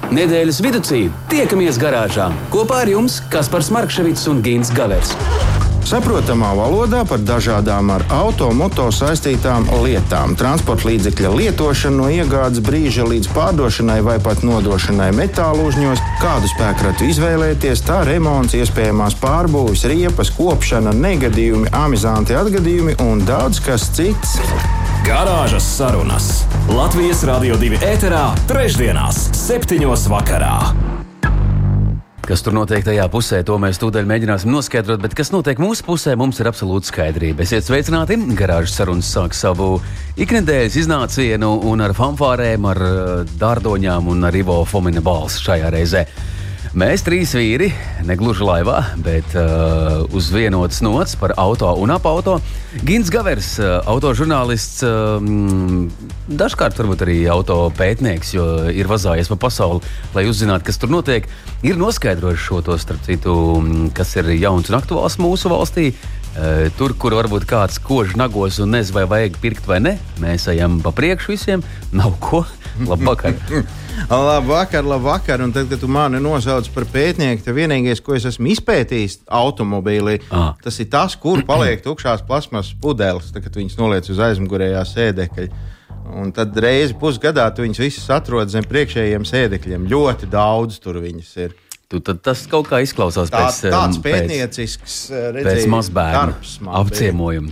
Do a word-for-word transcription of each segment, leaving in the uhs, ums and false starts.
Nedēļas viducī tiekamies garāžā. Kopā ar jums Kaspars Markševits un Gints Gavers. Saprotamā valodā par dažādām ar auto, moto saistītām lietām. Transporta līdzekļa lietošanu no iegādes brīža līdz pārdošanai vai pat nodošanai metālu uzņos, kādu spēkratu izvēlēties, tā remonts, iespējamās pārbūves, riepas, kopšana, negadījumi, amizanti atgadījumi un daudz kas cits. Garāžas sarunas Latvijas Radio divi ēterā trešdienās septiņos vakarā. Kas tur notiek tajā pusē, to mēs tūdaļ mēģināsim noskaidrot, bet kas notiek mūsu pusē, mums ir absolūta skaidrība. Esiet sveicināti, Garāžas sarunas sāk savu iknedēļas iznācienu un ar fanfārēm, ar dārdoņām un ar Ivo Fomina balsi šajā reizē. Mēs trīs vīri, negluži laivā, bet uh, uz vienotas nots par auto un ap auto. Gints Gavers, uh, autožurnālists, uh, dažkārt varbūt arī auto pētnieks, jo ir vazājies pa pasauli, lai uzzinātu, kas tur notiek. Ir noskaidrojis šo to, starp citu, kas ir jauns un aktuāls mūsu valstī. Uh, tur, kur varbūt kāds kož nagos un nezinu, vai vajag pirkt vai ne, mēs ejam pa priekšu visiem. Nav ko. Labvakar. Labvakar, labvakar. Un tad, kad tu mani nosauc par pētnieku, tad vienīgais, ko es esmu izpētījis automobīlī, ah. tas ir tas, kur paliek tukšās plasmasas pudeles, tad, kad viņas noliec uz aizmugurējā sēdekļa. Un tad reizi pusgadā tu viņas visas atrod zem priekšējiem sēdekļiem. Ļoti daudz tur viņas ir. Tu, tad tas kaut kā izklausās Tā, pēc tāds pētniecisks pēc mazbērnu apciemojuma.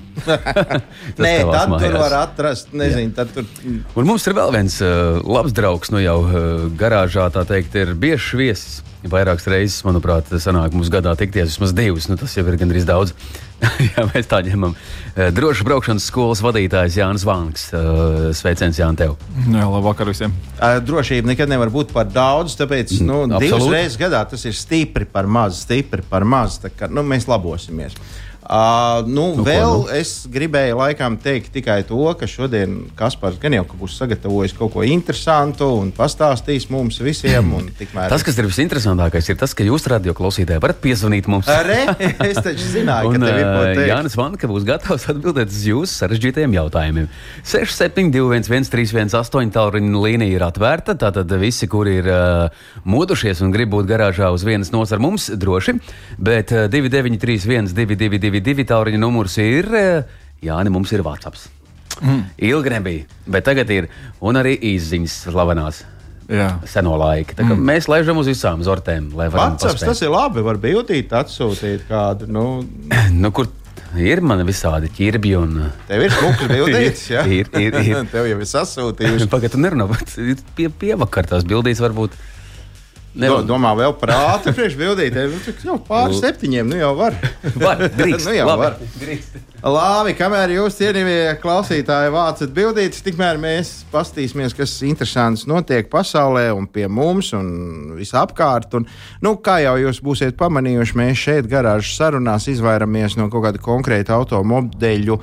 Nē, tad mājās. Tur var atrast, nezinu, tad tur... Un mums ir vēl viens uh, labs draugs, nu jau uh, garāžā, tā teikt, ir biežs viesis. Vairākas reizes, manuprāt, sanāk mums gadā tikties vismaz divas, nu tas jau ir gandrīz daudz. Jā, mēs tā ņemam. Uh, drošas braukšanas skolas vadītājs Jānis Vanks. Uh, sveiciens, Jāni, tev. Jā, labvakar visiem. Uh, drošība nekad nevar būt par daudz, tāpēc nu, divas reizes gadā tas ir stipri par maz, stipri par maz. Tā kā, nu, mēs labosimies. Uh, nu, nu, vēl ko, nu? Es gribēju laikam teikt tikai to, ka šodien Kaspars gan jau ka būs sagatavojis kaut ko interesantu un pastāstīs mums visiem. Un tikmēr... Tas, kas ir visinteresantākais, ir tas, ka jūs radio klausītāji varat piezvanīt mums. Re, es taču zināju, un, ka tev ir ko teikt. Jānis Vanka būs gatavs atbildēt uz jūsu sarežģītajiem jautājumiem. seši septiņi divi viens viens trīs viens astoņi tālruņa līnija ir atvērta, tātad visi, kuri ir uh, modušies un grib būt garāžā uz vienas nots ar mums, droši, bet uh, divi deviņi trīs viens divi divi divi divi tālruņa numurs ir, Jāni, mums ir WhatsApps. Mm. Ilgi nebija, bet tagad ir, un arī īsziņas slavenās. Jā. Seno laika. Tā kā mm. mēs laižam uz visām zortēm, lai varam WhatsApps, paspēt. Tas ir labi, var bildīt, atsūtīt kādu, nu... nu, kur ir man visādi ķirbji un... Tev ir smukas bildītas, jā? ir, ir, ir. Tev jau ir sasūtījuši. Pagad, tu nerunā, bet pie, pievakar tās bildītas varbūt... Do, domā vēl par ātri priekš bildīt. Jau pāri septiņiem, nu jau var. Var, drīkst. nu jau labi. var. Drīkst. Labi, kamēr jūs cienījamie klausītāji vācat bildītas, tikmēr mēs pastīsimies, kas interesants notiek pasaulē un pie mums un visapkārt. Un, nu, kā jau jūs būsiet pamanījuši, mēs šeit garāžas sarunās izvairamies no kaut kāda konkrēta automodeļu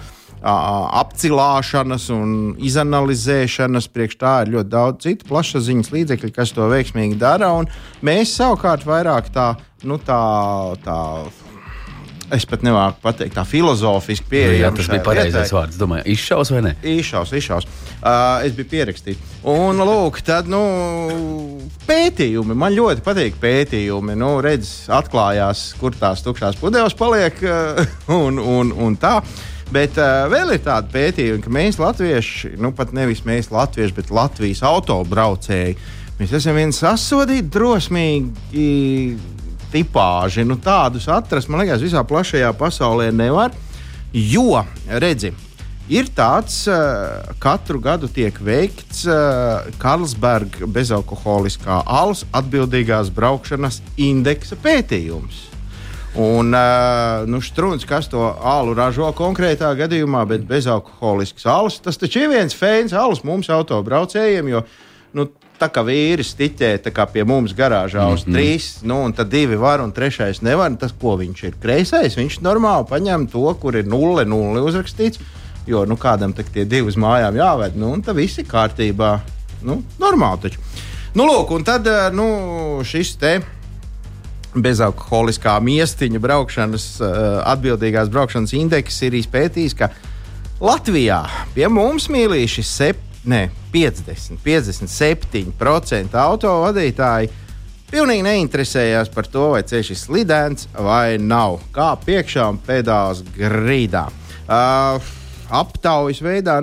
apcilāšanas un izanalizēšanas. Priekš tā ir ļoti daudz citu plašsaziņas līdzekļu, kas to veiksmīgi dara. Un mēs savukārt vairāk tā, nu tā, tā es pat nevāku pateikt, tā filozofiski pieejam. Jā, tas bija pareizais vārds, domāju. Izšaus vai ne? Izšaus, izšaus. Uh, es biju pierakstīts. Un, lūk, tad, nu, pētījumi. Man ļoti patīk pētījumi. Nu, redz, atklājās, kur tās tukšās pudeles paliek uh, un, un, un tā. Bet uh, vēl ir tāda pētījuma, ka mēs latvieši, nu pat nevis mēs latvieši, bet Latvijas autobraucēji, mēs esam viens sasodīti drosmīgi tipāži. Nu, tādus atrast, man liekas, visā plašajā pasaulē nevar. Jo, redzi, ir tāds, uh, katru gadu tiek veikts uh, Carlsberg bezalkoholiskā alus atbildīgās braukšanas indeksa pētījums. Un, uh, nu, Strunz, kas to alu ražo konkrētā gadījumā, bet bezalkoholisks alus, tas taču ir viens feins alus mums autobraucējiem, jo, nu, tā kā vīri stiķē, tā kā pie mums garāžā uz mm-hmm. trīs, nu, un tad divi var un trešais nevar, tas, ko viņš ir kreisais, viņš normāli paņem to, kur ir nulle, nulle uzrakstīts, jo, nu, kādam tak tie divi uz mājām jāved, nu, un tad viss ir kārtībā, nu, normāli taču. Nu, lūk, un tad, nu, šis te bezalkoholiskā miestiņa braukšanas, atbildīgās braukšanas indeks ir izpētījis, ka Latvijā pie mums mīlīši ne, piecdesmit, piecdesmit septiņi procenti autovadītāji pilnīgi neinteresējās par to, vai ceļš ir slidens vai nav. Kā piekšā un pedāls grīdā. Uh, aptaujas veidā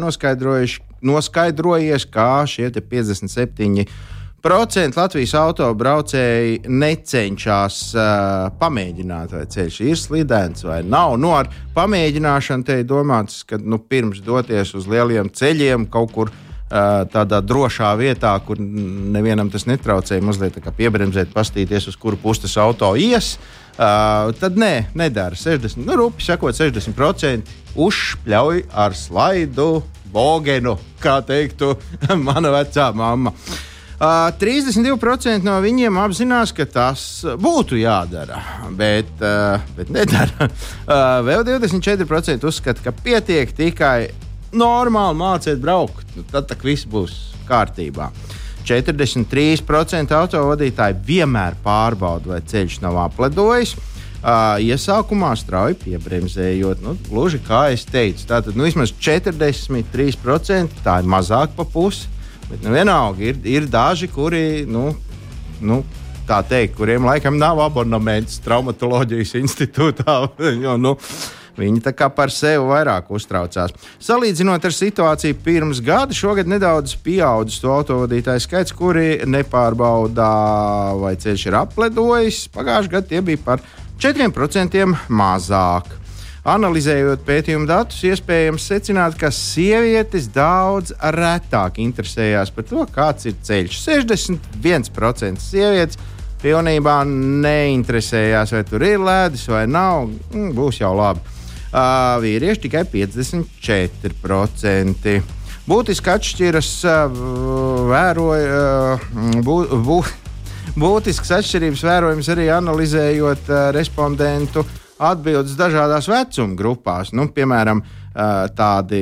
noskaidrojies, kā šie piecdesmit septiņi procenti Latvijas autobraucēji necenšas uh, pamēģināt, vai ceļš ir slidens vai nav. Nu, ar pamēģināšanu te ir domāts, ka nu, pirms doties uz lieliem ceļiem kaut kur uh, tādā drošā vietā, kur nevienam tas netraucēja, mazliet tā kā piebremzēt, pastīties, uz kuru pusi tas auto ies, uh, tad nē, nedara. sešdesmit, nu, rupi sakot, sešdesmit procenti uzšpļauj ar slaidu bogenu, kā teiktu mana vecā mamma. Uh, trīsdesmit divi procenti no viņiem apzinās, ka tas būtu jādara, bet, uh, bet nedara. Uh, vēl divdesmit četri procenti uzskata, ka pietiek tikai normāli mācīt braukt. Nu, tad tak viss būs kārtībā. četrdesmit trīs procenti autovadītāji vienmēr pārbauda, vai ceļš nav apledojis. Uh, iesākumā strauji piebremzējot, nu, gluži kā es teicu. Tātad nu, vismaz četrdesmit trīs procenti, tā ir mazāk pa pusi. Bet nu, vienalga ir, ir daži, kuri, nu, nu, tā teikt, kuriem laikam nav abonements traumatoloģijas institūtā, jo nu, viņi tā kā par sevi vairāk uztraucās. Salīdzinot ar situāciju pirms gada, šogad nedaudz pieaudzis to autovadītāju skaits, kuri nepārbaudā, vai ceļš ir apledojis. Pagājušajā gadā tie bija par četriem procentiem mazāk. Analizējot pētījumu datus, iespējams secināt, ka sievietes daudz retāk interesējās par to, kāds ir ceļš. sešdesmit viens procents sievietes pilnībā neinteresējās, vai tur ir ledus vai nav. Mm, būs jau labi. Uh, vīrieši tikai piecdesmit četri procenti. Būtiski atšķiras uh, vēroja, uh, bū, bū, būtisks atšķirības vērojams arī analizējot uh, respondentu atbildes dažādās vecuma grupās. Nu, piemēram, tādi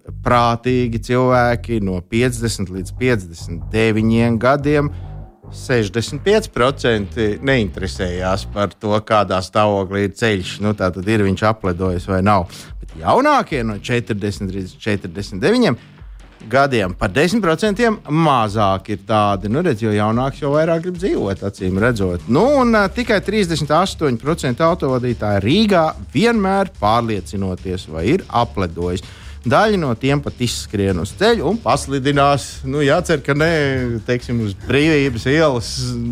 prātīgi cilvēki no piecdesmit līdz piecdesmit deviņiem gadiem sešdesmit pieci procenti neinteresējās par to, kādā stāvoklī ir ceļš. Nu, tātad ir viņš apledojis vai nav. Bet jaunākie no četrdesmit līdz četrdesmit deviņiem gadiem par desmit procentiem mazāk ir tādi, nu redz, jo jaunāks jau vairāk grib dzīvot, acīm redzot. Nu, un uh, tikai trīsdesmit astoņi procenti autovadītāji Rīgā vienmēr pārliecinoties, vai ir apledojis. Daļa no tiem pat izskrien uz ceļu un paslidinās. Nu, jācer, ka ne, teiksim, uz Brīvības ielas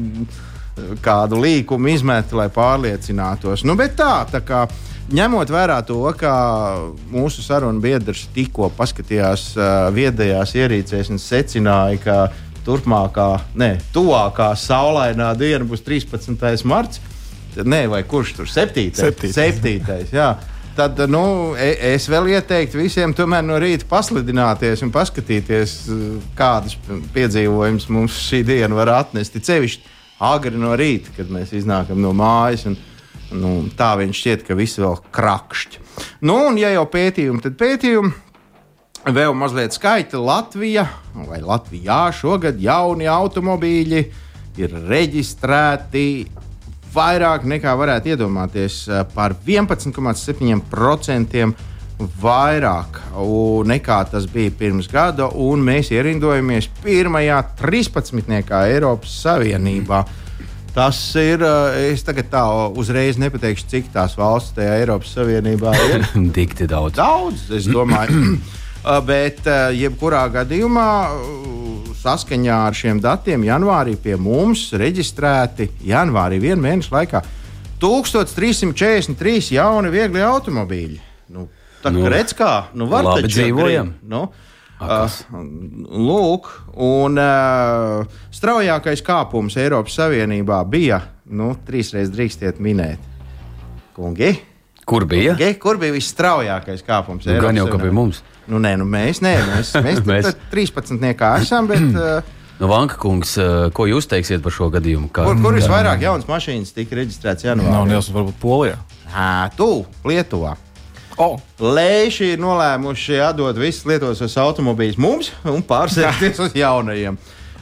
kādu līkumu izmet, lai pārliecinātos. Nu, bet tā, tā kā ņemot vērā to, ka mūsu sarunu biedrs tikko paskatījās uh, viedajās ierīcēs un secināja, ka turpmākā, ne, tuvākā saulainā diena būs trīspadsmitais marts, tad ne, vai kurš tur septītais? septītais, jā. Tad, nu, es vēl ieteiktu visiem tomēr no rīta paslidināties un paskatīties, kādas piedzīvojumus mums šī diena var atnest. Cevišķi agri no rīta, kad mēs iznākam no mājas un Nu, tā viņš šķiet, ka viss vēl krakšķi. Nu, un ja jau pētījumi, tad pētījumi. Vēl mazliet skaita. Latvija, vai Latvijā šogad jauni automobīļi ir reģistrēti vairāk nekā varētu iedomāties, par vienpadsmit komats septiņi procenti vairāk nekā tas bija pirms gada, un mēs ierindojamies pirmajā trīspadsmitniekā Eiropas Savienībā. Tas ir, es tagad tā uzreiz nepateikšu, cik tās valsts tajā Eiropas Savienībā ir. Dikti daudz. Daudz, es domāju. Bet jebkurā gadījumā saskaņā ar šiem datiem janvārī pie mums reģistrēti janvārī vienu mēnešu laikā tūkstoš trīssimt četrdesmit trīs jauni viegli automobīļi. Nu, tā kā nu, redz kā, nu var labi taču dzīvojam. Nu, Uh, lūk, un uh, straujākais kāpums Eiropas Savienībā bija, nu, trīsreiz drīkstiet minēt. Kungi? Kur bija? Kungi? Kur bija visstraujākais kāpums? Nu, gan jau, ka bija mums. Nu, nē, nu mēs, nē, mēs, mēs, mēs. trīspadsmitniekā esam, bet... Uh, nu, Vanka kungs, uh, ko jūs teiksiet par šo gadījumu? Kā... Kur, kur visvairāk jaunas mašīnas tika reģistrēts janvārī? Nav liels, varbūt Polijā. Hā, tu, Lietuvā. Oh. Lēši ir nolēmuši atdot visus lietotos automobīļus mums un pārsēsties uz jaunajiem.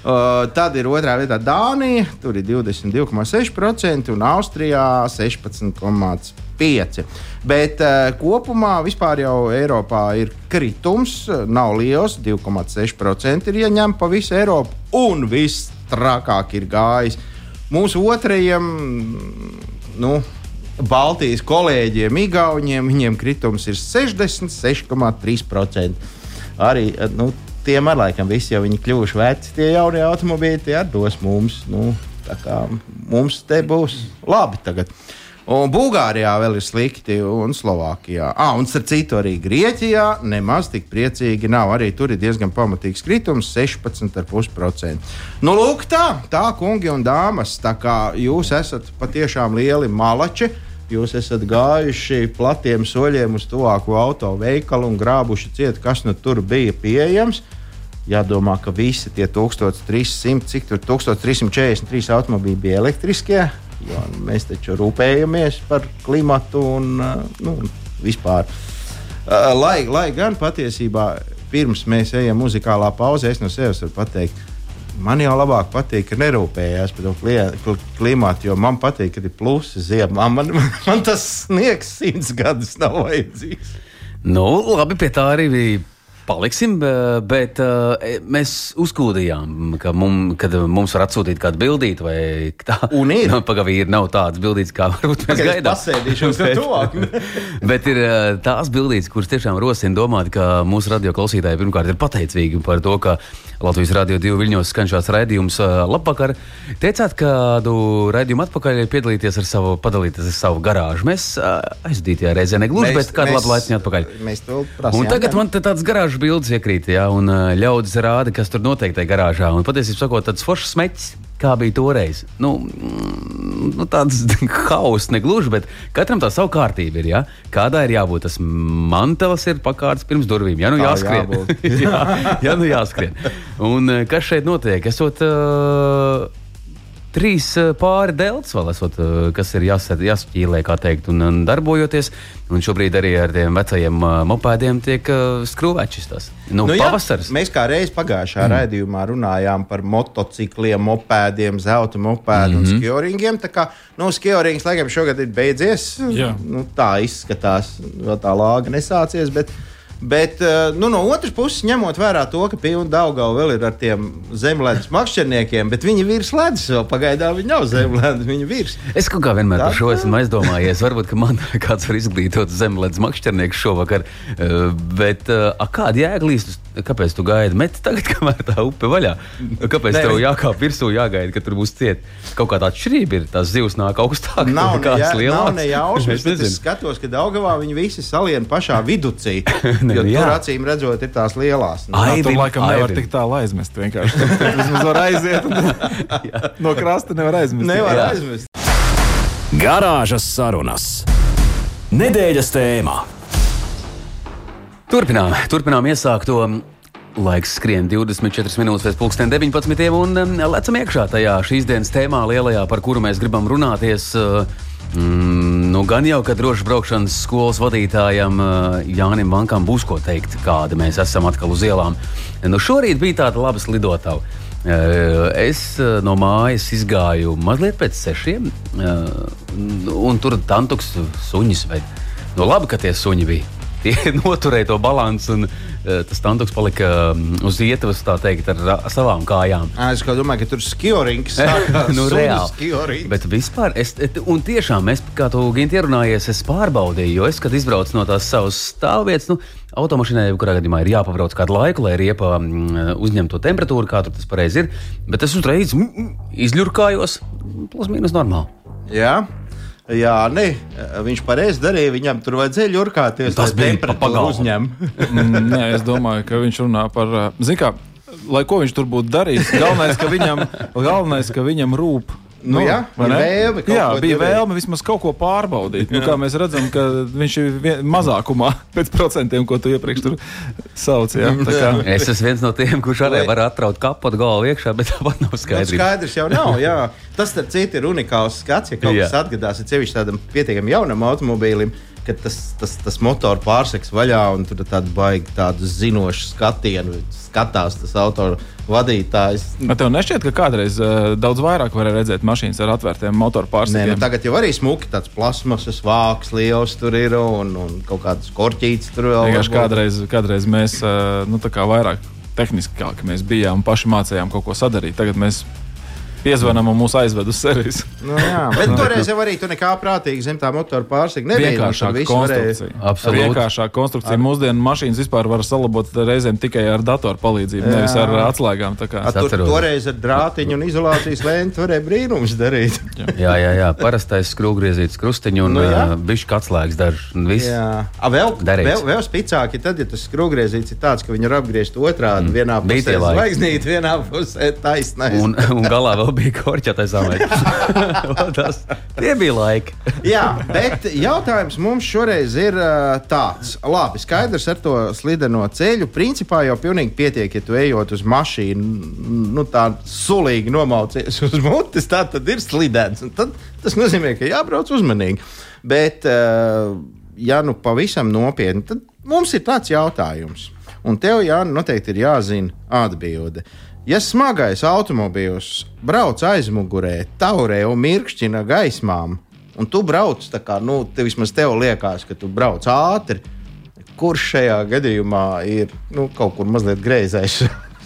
Uh, tad ir otrā vietā Dānija, tur ir divdesmit divi komats seši procenti un Austrijā sešpadsmit komats pieci procenti. Bet uh, kopumā vispār jau Eiropā ir kritums, nav liels, divi komats seši procenti ir ieņemti pa visu Eiropu, un viss trakāk ir gājis mūsu otrajiem, nu, Baltijas kolēģiem, Igauņiem, viņiem kritums ir sešdesmit seši komats trīs procenti. Arī, nu, tiem ar laikam visi jau viņi kļuvuši veci, tie jaunie automobīļi, tie ar dos mums, nu, tā kā mums te būs labi tagad. Un Bulgārijā vēl ir slikti, un Slovākijā. Ah, un starp citu arī Grieķijā nemaz tik priecīgi nav. Arī tur ir diezgan pamatīgs kritums, sešpadsmit komats pieci procenti. Nu, lūk tā, tā, kungi un dāmas, tā kā jūs esat patiešām lieli malači, jūs esat gājuši platiem soļiem uz tuvāko auto veikalu un grābuši ciet, kas nu tur bija pieejams. Jādomā, ka visi tie tūkstoš trīs simti, cik tur tūkstoš trīs simti četrdesmit trīs automobīļi bija elektriskie. Jo mēs taču rūpējamies par klimatu un nu, vispār. Lai, lai gan patiesībā pirms mēs ejam muzikālā pauzē, es no sevis varu pateikt, man jau labāk patīk, ka nerūpējās par to klimatu, jo man patīk, ka ir plusi ziemā. Man, man, man tas sniegs simts gadus nav vajadzīgs. Nu, labi, pie tā arī bija. Paliksim, bet uh, mēs uzkūdījām, ka mum, kad mums var atsūtīt kādu bildīti vai tā. Un ir. Nu, pagavī ir nav tādas bildītes, kā varbūt mēs gaidām. Es pasēdīšos tev tuvāk. Bet ir uh, tās bildītes, kuras tiešām rosina domāt, ka mūsu radio klausītāji pirmkārt ir pateicīgi par to, ka Latvijas Radio divi Viļņos skan šāds raidījums uh, labvakar. Teicāt, kādu raidījumu atpakaļ piedalīties ar savu, padalīties ar savu garāžu. Mēs uh, aizdītajā reizē negluži, bet kādu labu laiciņu atpakaļ. Mēs to prasījām. Un tagad man te tāds garāžu bildes iekrīt, ja, un uh, ļaudis rāda, kas tur notiek tajā garāžā. Un patiesībā sakot, tāds foršs smeķis, kā bija toreiz. Nu, nu tāds hauss negluži, bet katram tā savu kārtību ir, ja. Kādā ir jābūt, tas mantelis ir pakārts pirms durvīm, ja nu jāskrien. jā, ja nu jāskrien. Un uh, kas šeit notiek? Esot uh, trīs uh, pāri delts vēl esot, uh, kas ir jāsat, jāsķīlē, kā teikt, un, un darbojoties. Un šobrīd arī ar tiem vecajiem uh, mopēdiem tiek uh, skrūvēčis tas. Nu, nu, pavasaris. Jā, mēs kā reiz pagājušā mm. raidījumā runājām par motocikliem, mopēdiem, zelta mopēdu mm-hmm. un skioringiem. Tā kā, nu, skiorings, laikam, šogad ir beidzies. Jā. Nu, tā izskatās, vēl tā lāga nesācies, bet... Bet nu, no otras puses, ņemot vērā to, ka pilna Daugava vēl ir ar tiem zemledus makšķerniekiem, bet viņi virs ledus vēl pagaidām, viņi nav zemledus, viņi virs. Es kaut kā vienmēr tā, par šo esmu aizdomājies. Varbūt, ka man kāds var izglītot zemledus makšķernieku šovakar, bet a, kāda jēga līst? Kāpēc tu gaidi? Met tagad, kamēr tā upe vaļā. Kāpēc tev jākāp virsū, jāgaida, ka tur būs ciet? Kaut kā tā atšķirība ir, tās zivs nāk augstāk. Nav ne, jā, nav ne jausmas, bet es skatos, ka Daugavā viņi visi salien pašā viducī. Jo tur jā. Acīm redzot, ir tās lielās. Nu, Aivim, tur laikam nevar Aivim. Tik tālu aizmest vienkārši. Vismaz var aiziet un no krasta nevar aizmest. Nevar jā. Aizmest. Garāžas sarunas. Nedēļas tēmā. Turpinām, turpinām iesākt to. Laiks skrien divdesmit četras minūtes pēc pulksten deviņpadsmitiem un um, lecam iekšā tajā šīs dienas tēmā lielajā, par kuru mēs gribam runāties. Uh, Mm, nu, gan jau, ka droši braukšanas skolas vadītājam uh, Jānim Vankam būs ko teikt, kāda mēs esam atkal uz ielām. Nu, šorīt bija tāda laba slidotava. Uh, es uh, no mājas izgāju mazliet pēc sešiem, uh, un tur tantuks suņis vai. Nu, labi, ka tie suņi bija. Tie noturēja to balansu, un uh, tas tantuks palika um, uz ietavas, tā teikt, ar, ar savām kājām. Es kā domāju, ka tur skiorings sākās. Nu, reāli. Bet vispār, es, un tiešām, es, kā tu, Ginti, ierunājies, es pārbaudīju, jo es, kad izbraucu no tās savas stāvvietas, nu, automašīnai, kurā gadījumā ir jāpabrauc kādu laiku, lai riepa mm, uzņemtu to temperatūru, kā tur tas pareizi ir, bet es uzreiz mm, izļurkājos, plus mīnus normāli. Jā. Jā, ne, viņš pareizi darīja, viņam tur vajadzēja ļurkāties, tas lai temperatūru uzņem. Nē, es domāju, ka viņš runā par, zin kā, lai ko viņš tur būtu darījis, galvenais, ka viņam, galvenais, ka viņam rūp. Nu, nu jā, vēlme, jā bija vēlme vismaz kaut ko pārbaudīt. Nu, kā mēs redzam, ka viņš ir vien, mazākumā pēc procentiem, ko tu iepriekš tur sauc. Jā, tā kā. Es esmu viens no tiem, kurš arī var atraut kapotu galvu iekšā, bet tāpat nav skaidrs. Nu, skaidrs jau nav, jā. Tas, starp citu, ir unikāls skats, ja kaut kas atgadās, ir sevišķi tādam pietiekami jaunam automobīlim. kad tas, tas, tas motor pārseks vaļā un tur tādu baigi tādu zinošu skatienu skatās tas auto vadītājs. Bet tev nešķiet, ka kādreiz uh, daudz vairāk varēja redzēt mašīnas ar atvērtiem motoru pārsekiem? Nē, nu tagad jau arī smuki tāds plasmasas vāks liels tur ir un, un kaut kādas korķītes tur vēl. Vienkārši kādreiz, kādreiz mēs uh, nu, tā kā vairāk tehniskāki mēs bijām un paši mācējām kaut ko sadarīt. Tagad mēs piezvanām un mūs aizved uz servis. Nu, jā, bet toreiz jau arī tu nekā prātīgi zem tā motora pārsika nebija. Vienkāršāka konstrukcija. Absolūti. Vienkāršāka konstrukcija. Mūsdienu mašīnas vispār var salabot reizēm tikai ar datoru palīdzību, jā. Nevis ar atslēgām. Tā kā. A, tur, toreiz ar drātiņu un izolācijas lēņu varēja brīnums darīt. jā, jā, jā. Parastais skrūvgriezītas krustiņu un nu, bišķi atslēgas dažs. A, vēl, vēl, vēl spicāki tad, ja tas skrūvgriezīts ir tāds, ka viņi ir apgriezt otrādi. Mm. Vienā pusē zvaigznīt, vienā pusē taisnais. Un, un galā vēl bija korķētais amēķis. Tie bija laiki. Jā, bet jautājums mums šoreiz ir uh, tāds. Labi, skaidrs ar to slideno ceļu. Principā jau pilnīgi pietiek, ja tu ejot uz mašīnu, nu tā sulīgi nomaucies uz mutes, tā tad ir slidens. Un tad tas nozīmē, ka jābrauc uzmanīgi. Bet, uh, ja nu pavisam nopietni, tad mums ir tāds jautājums. Un tev, Jāni, noteikti ir jāzina atbilde. Ja smagais automobīls brauc aizmugurē, taurē un mirkšķina gaismām, un tu brauc tā kā, nu, te vismaz tev liekas, ka tu brauc ātri, kurš šajā gadījumā ir, nu, kaut kur mazliet greizais?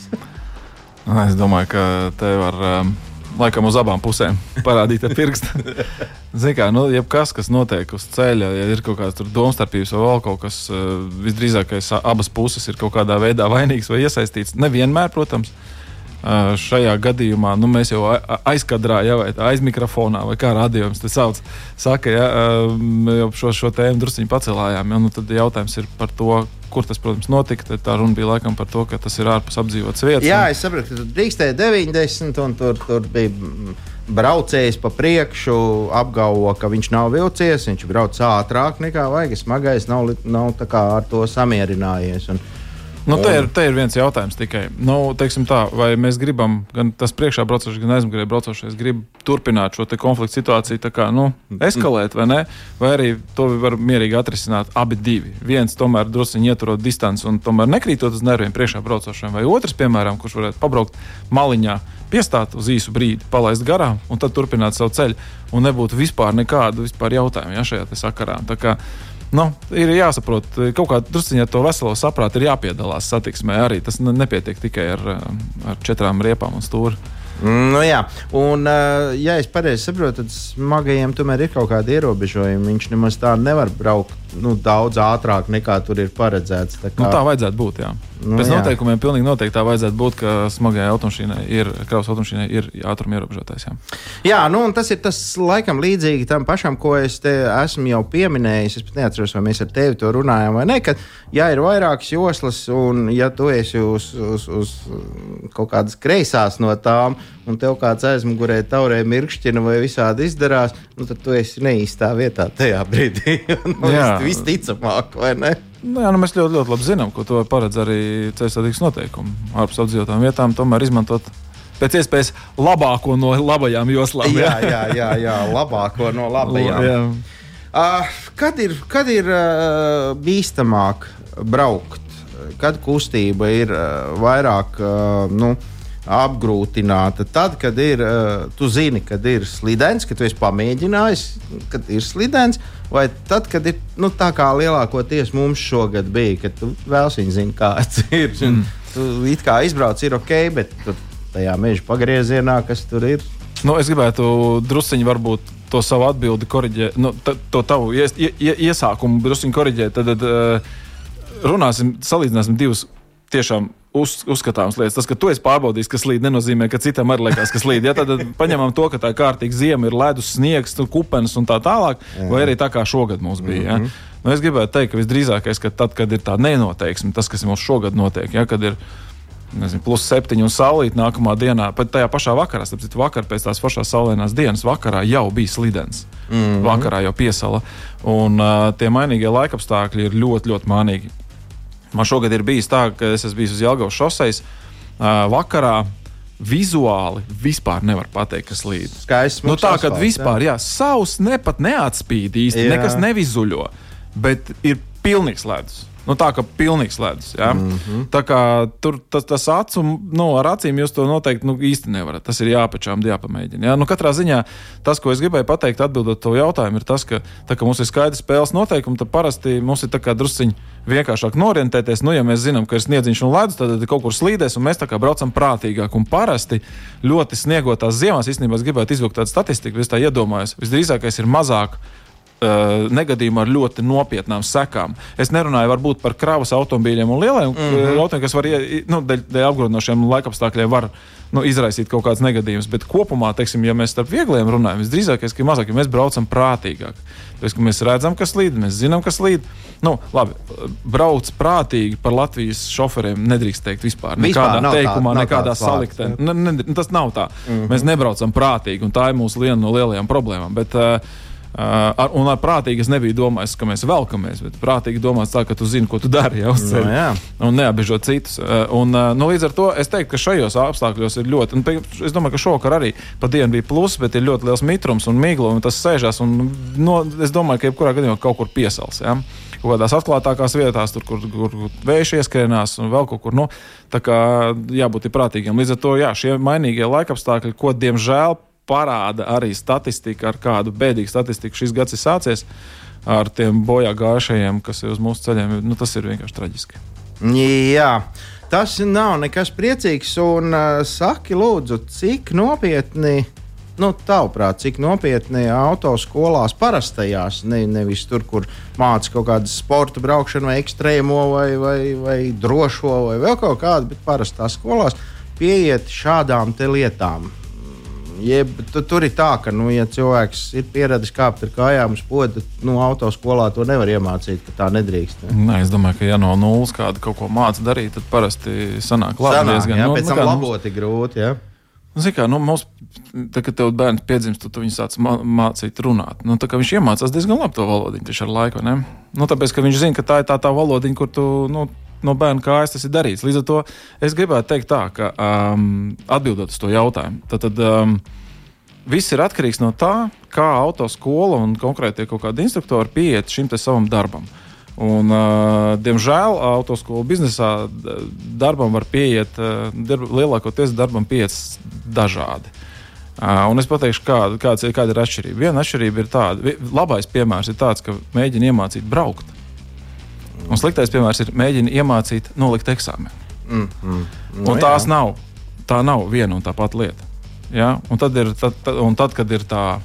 Es domāju, ka te var um, laikam uz abām pusēm parādīt ar pirkstu. Zini kā, nu, jebkas, kas notiek uz ceļa, ja ir kaut kāds tur domstarpības vai vēl kaut kas, uh, visdrīzākais abas puses ir kaut kādā veidā vainīgs vai iesaistīts. Nevienmēr, protams. Uh, šajā gadījumā nu, mēs jau aizkadrā, ja, vai aiz mikrofonā, vai kā radiojums te sauc, saka, ja, uh, jau šo, šo tēmu drusciņu pacelājām. Ja, nu, tad jautājums ir par to, kur tas, protams, notika. Tad tā runa bija laikam par to, ka tas ir ārpus apdzīvotas vietas. Jā, es sapratu, ka tur drīkstēja deviņdesmit, un tur, tur bija braucējs pa priekšu, apgalvo, ka viņš nav vilcies, viņš brauc ātrāk nekā vajag, smagais nav, nav tā kā ar to samierinājies. Un, Nu, te, ir, te ir viens jautājums tikai. Nu, teiksim tā, vai mēs gribam, gan tas priekšā braucošais, gan aizmugurē braucošais, grib turpināt šo te konfliktu situāciju, tā kā, nu, eskalēt, vai ne? Vai arī to var mierīgi atrisināt abi divi. Viens tomēr drusciņi ieturot distanci un tomēr nekrītot uz nerviem priekšā braucošiem, vai otrs, piemēram, kurš varētu pabraukt maliņā, piestāt uz īsu brīdi, palaist garām un tad turpināt savu ceļu un nebūtu vispār nekādu vispār jautājumu, ja, šajā te sakarā. Tā kā Nu, ir jāsaprot, kaut kā drusciņā to veselo saprātu ir jāpiedalās satiksmē arī. Tas nepietiek tikai ar, ar četrām riepām un stūri. Nu jā, un ja es pareizi saprotu, tad smagajiem tomēr ir kaut kādi ierobežojumi. Viņš nemaz tā nevar braukt nu, daudz ātrāk nekā tur ir paredzēts. Tā, kā... nu, tā vajadzētu būt, jā. Nu, Pēc jā. noteikumiem pilnīgi noteikti tā vajadzētu būt, ka smagajai automašīnai ir, kravas automašīnai ir ātruma ierobežotājs. Jā, jā nu, un tas ir tas laikam līdzīgi tam pašam, ko es te esmu jau pieminējis. Es pat neatceros, vai mēs ar tevi to runājam vai ne, ka ja ir vairākas joslas un ja tu esi uz, uz, uz kaut kādas kreisās no tām un tev kāds aizmugurē taurē mirkšķina vai visādi izdarās, nu tad tu esi neīstā vietā tajā brīdī. Nu, visticamāk, vai ne? Nu, jā, nu mēs ļoti, ļoti labi zinām, ko to paredz arī ceļu satiksmes noteikumi. Ārpus apdzīvotām vietām tomēr izmantot pēc iespējas labāko no labajām joslām. Jā, jā, jā, jā labāko no labajām. Jā. Uh, kad ir, kad ir uh, bīstamāk braukt? Kad kustība ir uh, vairāk uh, nu, apgrūtināta? Tad, kad ir, uh, tu zini, kad ir slidens, kad tu esi pamēģinājis, kad ir slidens, vai tad, kad ir nu, tā kā lielākoties mums šogad bija, kad tu vēlsiņ zini, kāds ir. Mm. Tu it kā izbrauc ir ok, bet tur tajā meža pagriezienā, kas tur ir. Nu, es gribētu drusciņi varbūt to savu atbildi koriģēt, nu, t- to tavu ies, ie, iesākumu drusciņi koriģēt, tad, tad uh, runāsim, salīdzināsim divus tiešām uz, uzskatāmas lietas. Tas, ka tu esi pārbaudījis, ka slīd, nenozīmē, ka citam arī liekas, ka slīd. Ja, tad, tad paņemam to, ka tā kārtīgi ziema ir ledus, sniegs, kupenes un tā tālāk, jā. Vai arī tā kā šogad mums bija. Ja? Mm-hmm. Nu, es gribētu teikt, ka visdrīzākais, ka tad, kad ir tā nenoteiksme, tas, kas mums šogad notiek, ja, kad ir nezinu, plus septiņi un saulīt nākamā dienā, pat tajā pašā vakarā, starp citu vakar pēc tās pašās saulēnās dienas vakarā jau bija slidens. Mm-hmm. Vakarā jau piesala. Un uh, tie mainīgie laikapstākļi ir ļoti, ļoti mānīgi. Man šogad ir bijis tā, ka es esmu bijis uz Jelgavas šoseis uh, vakarā. Vizuāli vispār nevar pateikt, kas slīd. Skaists, nu, tā, kad vispār, jā, jā savs ne pat neatspīd īsti, jā. Nekas nevizuļo. bet ir pilnīgs ledus. Nu, tā kā pilnīgs ledus. Ja? Mm-hmm. Tā kā tur tas, tas acu, nu, ar acīm jūs to noteikti nu, īsti nevarat. Tas ir jāpačām, jāpamēģina. Ja? Nu, katrā ziņā tas, ko es gribēju pateikt, atbildot to jautājumu, ir tas, ka tā kā mums ir skaidrs spēles noteikumi, tad parasti mums ir tā kā drusciņi vienkāršāk norientēties. Nu, ja mēs zinām, ka ir sniedziņš un ledus, tad kaut kur slīdēs, un mēs tā kā braucam prātīgāk. Un parasti ļoti sniegotās ziemās, īstenībā es gribētu izvilkt tādu statistiku, es tā iedomājos, visdrīzākais ir mazāk Uh, negadījumu ar ļoti nopietnām sekām. Es nerunāju varbūt par kravas automobīļiem un lieliem mm-hmm. automobīļiem, kas var, nu, dēļ, dēļ apgrūtinošiem laikapstākļiem var nu, izraisīt kaut kāds negadījums, bet kopumā, teiksim, ja mēs starp viegliem runājam, visdrīzākais, ka mazāk, ja mēs braucam prātīgāk. Tāpēc, ka mēs redzam, kas līd, mēs zinām, kas līd. Nu, labi, brauc prātīgi par Latvijas šoferiem nedrīkst teikt vispār. Nekādā vispār teikumā, tā, nekādā saliktē. Ne, ne, tas nav tā. Mm-hmm. Mēs nebraucam prātīgi, un tā ir mūsu viena no lielajām problēmām. Bet, uh, Uh, ar, un ar prātīgi es nebiju domājis, ka mēs velkamies, bet prātīgi domās tā, ka tu zini, ko tu dari jau uz ceļa, no, un neapbežot citus. Uh, un, uh, nu, līdz ar to es teiktu, ka šajos apstākļos ir ļoti, un es domāju, ka šovakar arī pa dienu bija plus, bet ir ļoti liels mitrums un migla, un tas sēžās, un no, es domāju, ka jebkurā gadījumā kaut kur piesals, ja? Kaut kādās atklātākās vietās, tur, kur, kur vējš ieskrienās un vēl kaut kur, nu, tā kā jābūt ir prātīgiem. Līdz ar to, jā, šie mainīgie laikapstākļi, ko, diemžēl, parāda arī statistika, ar kādu bēdīgu statistiku šis gads ir sācies ar tiem bojā gājušajiem, kas ir uz mūsu ceļiem. Nu, tas ir vienkārši traģiski. Jā, tas nav nekas priecīgs. Un uh, saki, lūdzu, cik nopietni, nu, tavuprāt, cik nopietni autoskolās parastajās, ne, nevis tur, kur māca kaut kādu sporta braukšanu vai ekstrēmo vai, vai, vai drošo vai vēl kaut kādu, bet parastās skolās pieiet šādām te lietām. Jeb, tu, tur ir tā, ka, nu, ja cilvēks ir pieradis kāpt ar kājām uz podu, nu, autoskolā to nevar iemācīt, ka tā nedrīkst. Ne? Nē, es domāju, ka ja no nulles kādu kaut ko māca darīt, tad parasti sanāk labi. Sanāk, diezgan. Jā, Nu, pēc nu, tam kā, laboti grūti, jā. Nu, zin kā, nu, mums, tā, kad tev bērns piedzimst, tu, tu viņu sāc mā, mācīt runāt. Nu, tā kā viņš iemācās diezgan labi to valodiņu tieši ar laiku, ne? Nu, tāpēc, ka viņš zina, ka tā ir tā tā valodiņa, kur tu, nu, no bērna kājas tas ir darīts. Līdz ar to es gribētu teikt tā, ka um, atbildot uz to jautājumu, tad, tad um, viss ir atkarīgs no tā, kā autoskola un konkrēti kaut kādi instruktori pieiet šim te savam darbam. Un, uh, diemžēl autoskolu biznesā darbam var pieiet, uh, darb, lielākoties darbam pieiet dažādi. Uh, un es pateikšu, kāda, kāds, kāda ir atšķirība. Viena atšķirība ir tāda, labais piemērs ir tāds, ka mēģina iemācīt braukt. Un sliktais piemērs ir mēģina iemācīt nolikt eksāmenu. Mm, mm, no, un tās jā. nav, tā nav viena un tā pati lieta. Ja? Un, tad ir, tad, tad, un tad, kad ir tā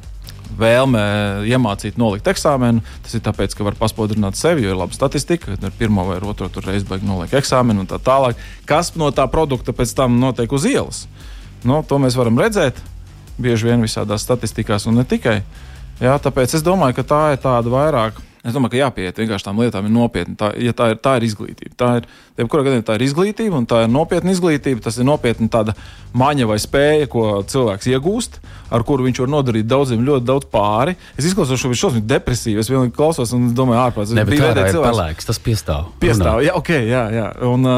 vēlme iemācīt nolikt eksāmenu, tas ir tāpēc, ka var paspodrināt sevi, jo ir laba statistika, kad ar pirmo vai otro reizi baigi nolikt eksāmenu un tā tālāk. Kas no tā produkta pēc tam notiek uz ielas? No, to mēs varam redzēt bieži vien visādās statistikās un ne tikai. Ja? Tāpēc es domāju, ka tā ir tāda vairāk. Es domāju, ka jāpieiet vienkārši tām lietām ir nopietni. Tā, ja tā, ir, tā ir izglītība. Tā ir, jebkurā gadījumā tā ir izglītība, un tā ir nopietna izglītība. Tas ir nopietni tāda maņa vai spēja, ko cilvēks iegūst, ar kuru viņš var nodarīt daudziem ļoti daudz pāri. Es izklausos, ka viņš šausmīgi depresīvi. Es vienīgi klausos un domāju, ārprāts. Ne, bet tā ir pelēks, tas piestāv. Piestāv, jā, ok, jā, jā. Un,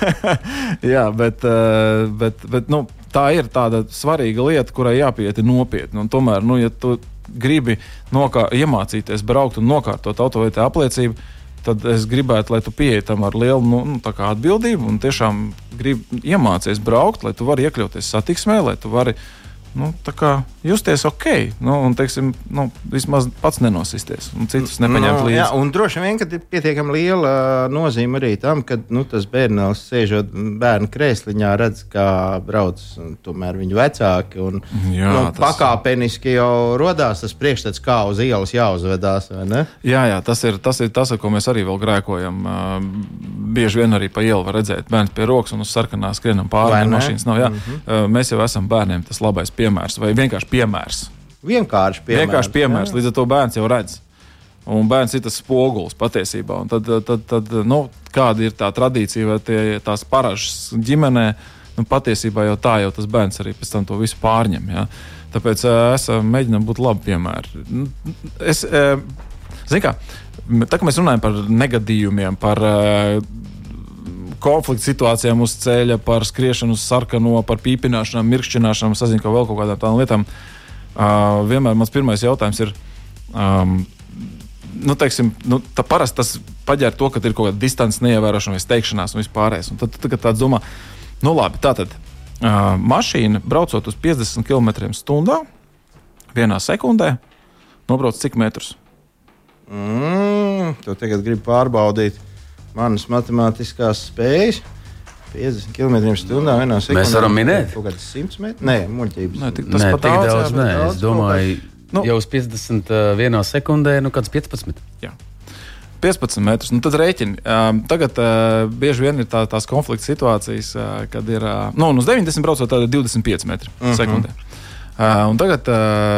jā, bet, bet, bet nu, tā ir tāda svarīga lieta, kurai jāpieiet nopietni. Un tomēr, nu, ja tu gribi nokā, iemācīties braukt un nokārtot autovadītāja apliecību, tad es gribētu, lai tu pieeji tam ar lielu nu, tā kā atbildību un tiešām gribi iemācies braukt, lai tu vari iekļauties satiksmē, lai tu vari nu, tā kā justies ok, nu, un, teiksim, nu, vismaz pats nenosisties un citus nepaņemt no, līdzi. Jā, un droši vien, ka ir pietiekami liela nozīme arī tam, ka nu, tas bērnēls sēžot bērnu krēsliņā redz, kā brauc tomēr viņu vecāki, un jā, nu, tas... pakāpeniski jau rodās tas priekšstats, kā uz ielas jāuzvedās, vai ne? Jā, jā, tas ir tas, ir tas ar ko mēs arī vēl grēkojam. Bieži vien arī pa ielu var redzēt bērns pie rokas un uz sarkanā skrienam pāri mašīnas. Nav, jā. Mm-hmm. Mēs jau esam bērniem tas labais piemērs, vai vienkārši piemērs. Vienkārši piemērs. Vienkārši piemērs. Līdz ar to bērns jau redz. Un bērns ir tas spogulis patiesībā. Un tad, tad, tad nu, kāda ir tā tradīcija vai tie, tās paražas ģimenē, nu, patiesībā jau tā jau tas bērns arī pēc tam to visu pārņem. Ja? Tāpēc es mēģinām būt labi piemēri. Es, zin kā, tā kā mēs runājam par negadījumiem, par konflikta situācijām uz ceļa, par skriešanu uz sarkano, par pīpināšanām, mirkšķināšanām, sazinu, ka vēl kaut kādām tādām lietām. Uh, vienmēr mans pirmais jautājums ir, um, nu, teiksim, nu, tā parasti tas paģēr to, ka ir kaut kāda distance neievērošana vai steigšanās un vispārējais. Un tad tu tagad tāds domā, nu labi, tātad uh, mašīna braucot uz piecdesmit kilometriem stundā, vienā sekundē, nobrauc cik metrus? Mm, tu tagad gribi pārbaudīt manas matemātiskās spējas. piecdesmit kilometriem stundā vienā sekundē. Mēs varam minēt? Kaut kāds simts metri? Nē, muļķības. Nē, tik, tas nē, pat tik daudz, daudz, jā, nē. daudz Es domāju, nu, jau uz piecdesmit uh, vienā sekundē, nu kāds piecpadsmit. Jā. piecpadsmit metrus. Nu, tad rēķini. Um, tagad uh, bieži vien ir tā, tās konflikta situācijas, uh, kad ir, uh, nu, un uz deviņdesmit braucot tāda divdesmit pieci metri uh-huh. sekundē. Uh, un tagad,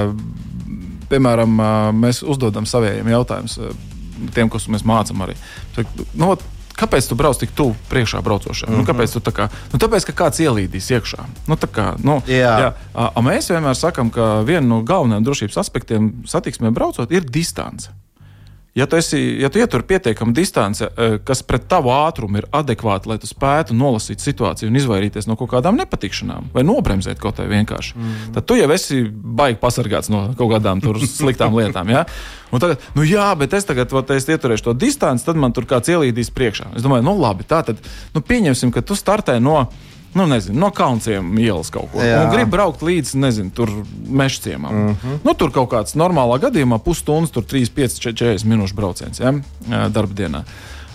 uh, piemēram, uh, mēs uzdodam savējiem jautājumus, uh, tiem, kas mēs mācam arī. Nu, kāpēc tu brauc tik tuvu priekšā braucošajam? Mm-hmm. Nu, kāpēc tu tā kā? Nu, tāpēc, ka kāds ielīdīs iekšā. Nu, tā kā, nu, jā. Jā. A, a mēs vienmēr sakam, ka viena no galvenajiem drošības aspektiem satiksmē braucot ir distance. Ja tu, esi, ja tu ietur pietiekama distance, kas pret tavu ātrumu ir adekvāta, lai tu spētu nolasīt situāciju un izvairīties no kaut kādām nepatikšanām vai nobremzēt kaut kā vienkārši, mm. tad tu jau esi baigi pasargāts no kaut kādām tur sliktām lietām. Ja? Un tagad, nu jā, bet es tagad, vat, es ieturēšu to distanci, tad man tur kāds ielīdīs priekšā. Es domāju, nu labi, tā tad, nu pieņemsim, ka tu startē no, nu nezinu, no Kaunciem ielas kaut ko. Jā. Un grib braukt līdz, nezinu, tur Mežciemam. Mm-hmm. Nu, tur kaut kāds normālā gadījumā pusstundas, tur trīsdesmit pieci četrdesmit minūšu brauciens, ja, darba dienā.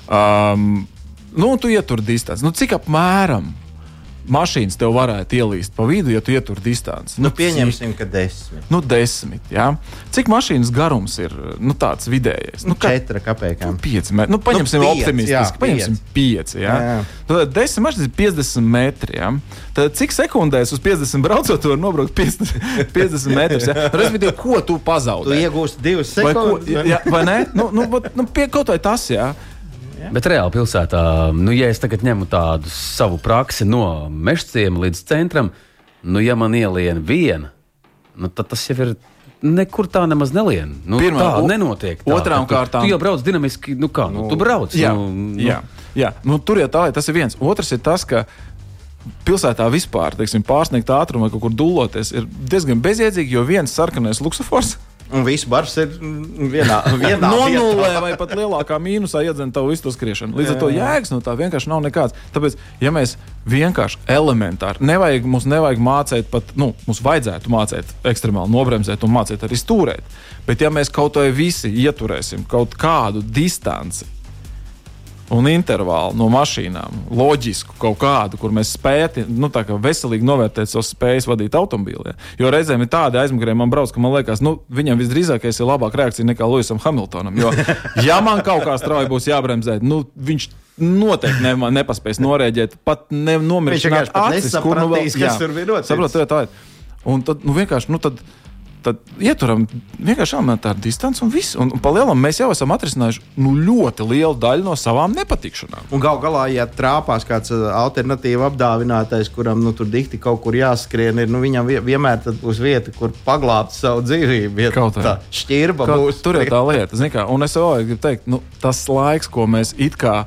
Um, nu, tu ietur distanci. Nu, cik apmēram mašīnas tev varētu ielīst pa vidu, ja tu ietur distanci? Nu, pieņemsim, ka desmit. Nu, desmit, jā. Cik mašīnas garums ir, nu, tāds vidējais? Nu, četra kapēkām. Nu, pieci metri. Nu, paņemsim nu, optimistiski. Jā, paņemsim pieci, jā. jā, jā. Tad desmit mašīnas ir piecdesmit metri, jā. Tad cik sekundēs uz piecdesmit braucot, tu var nobraukt piecdesmit metrus, jā. Respektīvi, ko tu pazaudē? Tu iegūsti divas sekundes. Vai, ko, jā, vai ne? Nu, nu, nu, pie kaut vai tas, jā. Jā. Bet reāli pilsētā, nu, ja es tagad ņemu tādu savu praksi no Mežciema līdz centram, nu, ja man ielien viena, nu, tad tas jau ir nekur tā nemaz nelien. Nu, Pirmā, tā o, nenotiek. Tā, otrām tu, kārtām. Tu jau brauc dinamiski, nu kā, nu, tu brauc. Jā, nu, jā, jā. Nu, tur jau tā, tas ir viens. Otrs ir tas, ka pilsētā vispār, teiksim, pārsniegt ātrumu vai kaut kur dulloties ir diezgan bezjēdzīgi, jo viens sarkanais luksofors un viss bars ir vienā, vienā no vietā. Nulē vai pat lielākā mīnusā iedzen tavu visu to skriešanu. Līdz ar to jēgas no tā vienkārši nav nekāds. Tāpēc, ja mēs vienkārši elementāri, nevajag, mums nevajag mācēt pat, nu, mums vajadzētu mācēt ekstremāli nobremzēt un mācēt arī stūrēt. Bet ja mēs kaut vai visi ieturēsim kaut kādu distanci un intervālu no mašīnām, loģisku kaut kādu, kur mēs spētu, nu, tā kā veselīgi novērtēt savas spējas vadīt automobīli. Ja? Jo reizēm ir tādi aizmugurē man brauc, ka man liekas, nu, viņam visdrīzākais ir labāka reakcija nekā Lewisam Hamiltonam. Jo, ja man kaut kā strauji būs jābremzē, nu, viņš noteikti ne, nepaspēs norēģēt, pat ne, nomiršanāt acis, kur nu vēl, jā, tur bija noticis. Saprot, tā ir. Un tad, nu, vienkārši, nu, tad, tad ieturam vienkārši elementāru distanci un viss. Un, un pa lielam mēs jau esam atrisinājuši nu, ļoti lielu daļu no savām nepatikšanām. Un gal galā, ja trāpās kāds alternatīva apdāvinātais, kuram nu, tur dikti kaut kur jāskrien, ir, nu, viņam vienmēr tad būs vieta, kur paglābt savu dzīvību. Ja kaut tā šķirba Kaut, būs. Tur ir tā lieta. Zin kā, un es vēl gribu teikt, nu, tas laiks, ko mēs it kā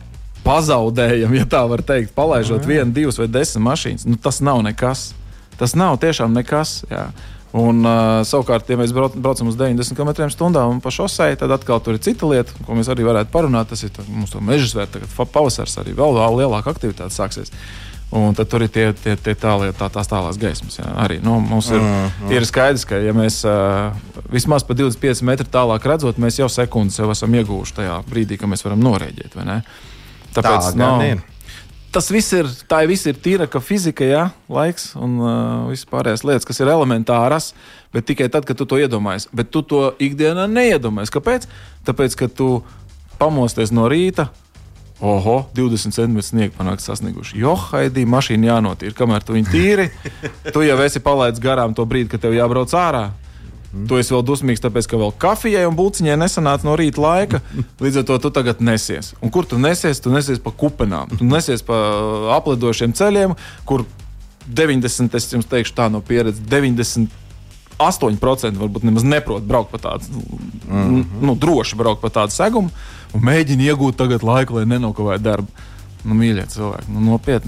pazaudējam, ja tā var teikt, palaižot mm. vienu, divas vai desmit mašīnas, nu, tas nav nekas. Tas nav tiešām nekas, jā. Un, uh, savukārt, ja mēs brauc, braucam uz deviņdesmit kilometriem stundā un pa šosei, tad atkal tur ir cita lieta, ko mēs arī varētu parunāt. Tas ir tā, mums to mežasvērt, tagad pavasars arī vēl, vēl lielāka aktivitāte sāksies. Un tad tur ir tie, tie, tie tālie, tā, tās tālās gaismas. Jā. Arī nu, mums ir, mm, mm. ir skaidrs, ka ja mēs uh, vismaz pa divdesmit pieci metri tālāk redzot, mēs jau sekundes jau esam ieguvuši tajā brīdī, ka mēs varam norēģēt, vai ne? Tāpēc, tā, gan ir. Tas viss ir, tā viss ir tīra, ka fizika, jā, laiks un uh, viss pārējās lietas, kas ir elementāras, bet tikai tad, kad tu to iedomājies. Bet tu to ikdienā neiedomājies. Kāpēc? Tāpēc, ka tu pamosties no rīta, oho, divdesmit centimetru sniegu panākt sasnieguši. Jo, haidī, mašīna jānotīra, kamēr tu viņu tīri, tu jau esi palaidis garām to brīdi, kad tev jābrauc ārā. Mm. Tu esi vēl dusmīgs, tāpēc, ka vēl kafijai un bulciņai nesanāca no rīta laika. Līdz ar to tu tagad nesies. Un kur tu nesies? Tu nesies pa kupenām. Tu nesies pa aplidošiem ceļiem, kur deviņdesmit, es jums teikšu tā no pieredzes, deviņdesmit astoņi procenti varbūt nemaz neprot braukt pa tādu, mm-hmm. nu, droši braukt pa tādu segumu un mēģina iegūt tagad laiku, lai nenokavētu darbu. Nu, mīļie cilvēki, nu, nopietni.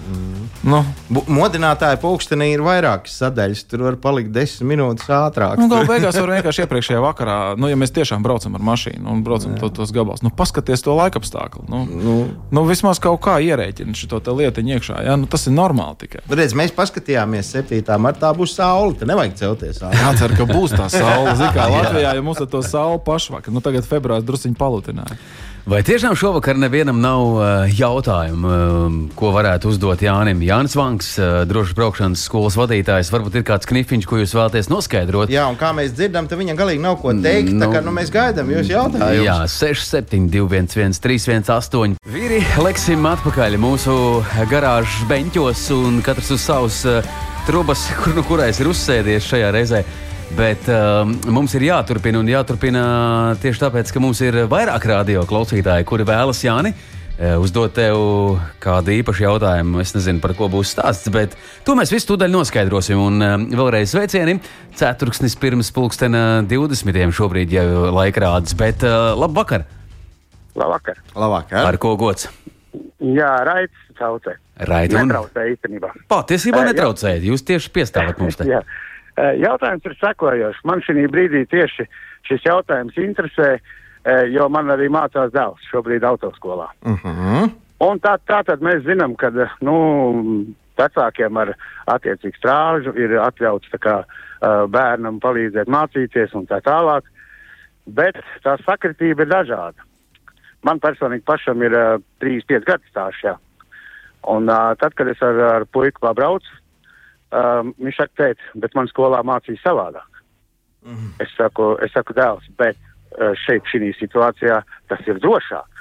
Mm. Nu. Modinātāja pulkstenī ir vairākas sadaļas. Tur var palikt desmit minūtes ātrāk. Nu, galu beigās var vienkārši iepriekšējā vakarā, nu, ja mēs tiešām braucam ar mašīnu un braucam to, tos gabals, nu, paskaties to laikapstākli. Nu, nu. nu, vismaz kaut kā ierēķina šo te lietiņu iekšā. Ja? Nu, tas ir normāli tikai. Redz, mēs paskatījāmies septītā martā būs saule. Te nevajag celties. Jācer, ka būs tā saule. Zin kā Latvijā, ja mums ar to sauli pašvakar, nu, tagad februārs drusciņi palutināja. Vai tiešām šovakar nevienam nav uh, jautājumu, uh, ko varētu uzdot Jānim? Jānis Vanks, uh, drošas braukšanas skolas vadītājs, varbūt ir kāds knifiņš, ko jūs vēlaties noskaidrot? Jā, un kā mēs dzirdam, tad viņam galīgi nav ko teikt, nu, tā kā nu, mēs gaidām jūs jautājumus. Jā, seši septiņi divi viens viens trīs viens astoņi. Vīri, leksim atpakaļ mūsu garāžas beņķos un katrs uz savus uh, trubas, kur nu kurais ir uzsēdies šajā reizē. Bet uh, mums ir jāturpina un jāturpina tieši tāpēc, ka mums ir vairāk radio klausītāji, kuri vēlas, Jāni, uh, uzdot tev kādu īpašu jautājumu. Es nezinu, par ko būs stāsts, bet to mēs visu tūdaļ noskaidrosim. Un uh, vēlreiz sveicieni. Ceturksnis pirms pulkstena divdesmitiem šobrīd jau laikrādes, bet uh, labvakar! Labvakar! Labvakar! Ar ko gods? Jā, Raids traucē. Raidi un... Netraucē īstenībā. Patiesībā netraucējat, jūs tieši piestāvat mums te. Jā. Jautājums ir sekojošs. Man šī brīdī tieši šis jautājums interesē, jo man arī mācās dēls šobrīd autoskolā. Uh-huh. Un tā, tā tad mēs zinām, ka nu, vecākiem ar attiecīgu strāžu ir atļauts tā kā, bērnam palīdzēt mācīties un tā tālāk, bet tā sakritība ir dažāda. Man personīgi pašam ir uh, trīs pieci gadu stāsts, jā. Un uh, tad, kad es ar, ar puiku pabraucu, Um, viņš saka, tēt, bet man skolā mācīja savādāk. Mm. Es saku, es saku dēls, bet uh, šeit šī situācijā tas ir drošāk.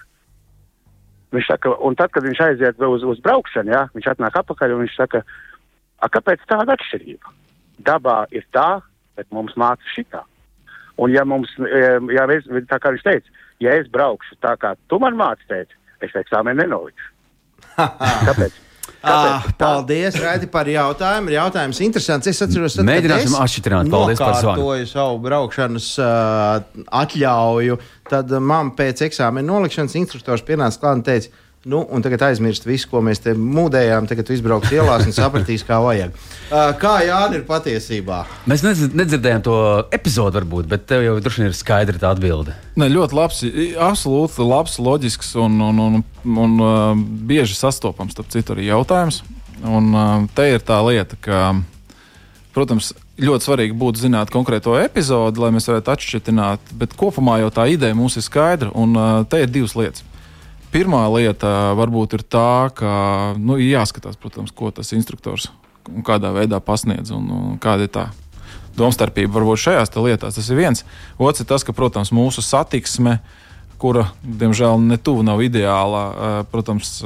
Viņš saka, un tad, kad viņš aiziet uz, uz braukšanu, jā, viņš atnāk apakaļ un viņš saka, a, kāpēc tāda atšķirība? Dabā ir tā, bet mums māca šitā. Un ja mums, ja es, tā kā viņš teica, ja es braukšu tā, kā tu man māci, tēt, es eksāmenu nenolikšu. Kāpēc? Ah, paldies, Raidi, par jautājumu. Jautājums interesants. Es atceros, tad, mēģināsim atšķitināt. Paldies par zvanu. Nokārtoju savu braukšanas uh, atļauju. Tad man pēc eksāmena nolikšanas instruktors pienāca klāt un teica, nu, un tagad aizmirst visu, ko mēs te mūdējām. Tagad izbrauks ielās un sapratīs, kā vajag. Uh, kā Jāni ir patiesībā? Mēs nedzirdējām to epizodu varbūt, bet tev jau droši vien ir skaidra tā atbilde. Ne, ļoti labs, absolūti labs, loģisks un, un, un, un uh, bieži sastopams, starp citu, arī jautājums. Un uh, te ir tā lieta, ka, protams, ļoti svarīgi būtu zināt konkrēto epizodi, lai mēs varētu atšķitināt, bet kopumā jau tā ideja mums ir skaidra, un uh, te ir divas lietas. Pirmā lieta varbūt ir tā, ka nu, jāskatās, protams, ko tas instruktors un kādā veidā pasniedz un, un kāda ir tā domstarpība varbūt šajās lietās. Tas ir viens. Otrs ir tas, ka, protams, mūsu satiksme, kura, diemžēl, netuvu nav ideāla, protams,